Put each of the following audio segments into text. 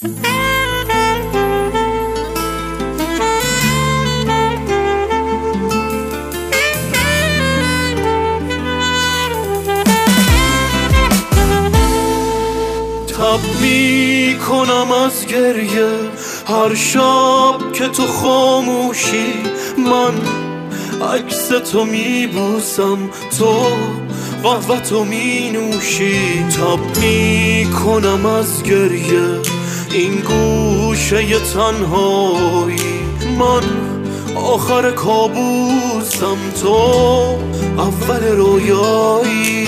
تب می کنم از گریه هر شب که تو خاموشی، من عکس تو می بوسم، تو قهوه تو می نوشی. تب می کنم از گریه این گوشه تنهایی، من آخر کابوسم، تو اول رویایی.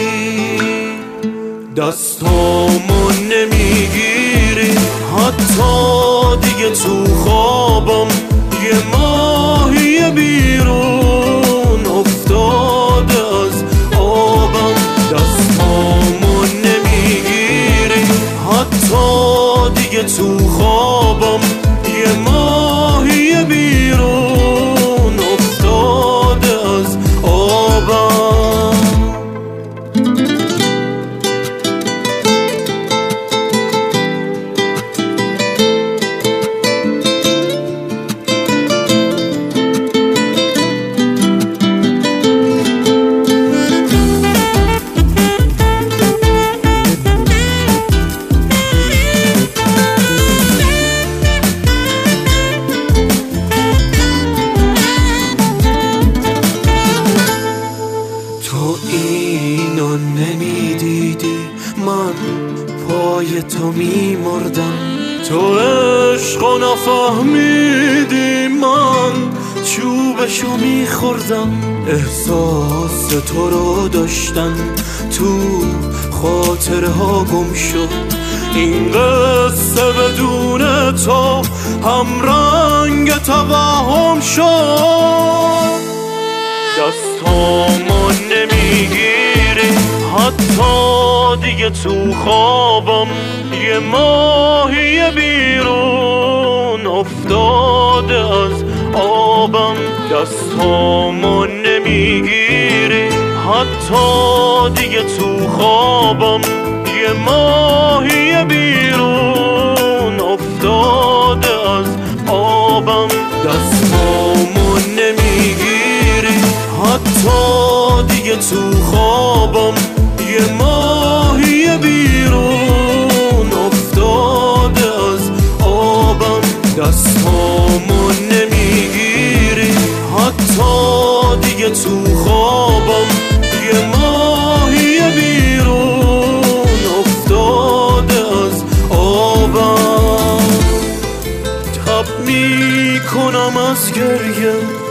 دستامو نمیگیری حتی دیگه تو خوابم، یه ماهی بیرون افتاده از آبم. دستامو نمیگیری حتی دیگه تو خوابم، یه ماهی بیرون افتاده از آبم. اینو نمیدیدی من پای تو میمردم، تو عشقو نفهمیدی من چوبشو میخوردم. احساس تو رو داشتن تو خاطره ها گم شد، این قصه بدون تو هم رنگ توهم شد. دستامو نمیگیری حتی دیگه تو خوابم، یه ماهی بیرون افتاده از آبم. دستامو نمیگیری حتی دیگه تو خوابم، یه ماهی بیرون افتاده از آبم. دستامو نمیگیری حتی دیگه تو خوابم، یه ماهی بیرون افتاده از آبم. دستامو نمیگیری حتی دیگه تو خوابم، یه ماهی بیرون افتاده از آبم. تب می کنم از گریه